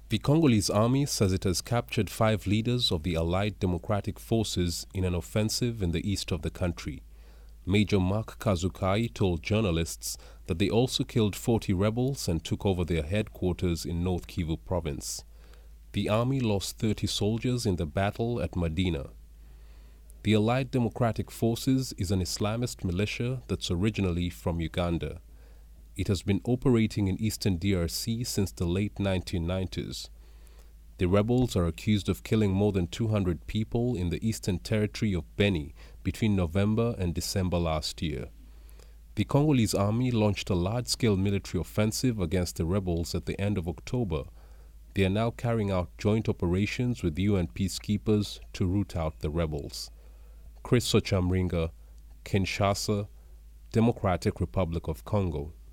The Congolese army says it has captured 5 leaders of the Allied Democratic Forces in an offensive in the east of the country. Major Mark Kazukai told journalists that they also killed 40 rebels and took over their headquarters in North Kivu province. The army lost 30 soldiers in the battle at Medina. The Allied Democratic Forces is an Islamist militia that's originally from Uganda. It has been operating in eastern DRC since the late 1990s. The rebels are accused of killing more than 200 people in the eastern territory of Beni between November and December last year. The Congolese army launched a large-scale military offensive against the rebels at the end of October. They are now carrying out joint operations with UN peacekeepers to root out the rebels. Chris Sochamringa, Kinshasa, Democratic Republic of Congo.